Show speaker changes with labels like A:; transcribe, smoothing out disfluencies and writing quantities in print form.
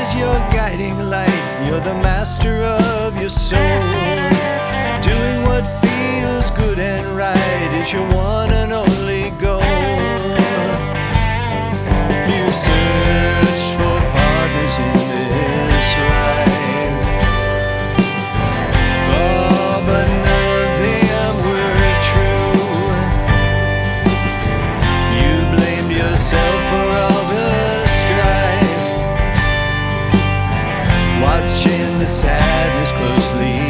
A: is your guiding light. You're the master of your soul. Doing what feels good and right is your one and only goal. You searched for partners in this life, oh, but none of them were true. You blamed yourself for all the strife, watching the sadness closely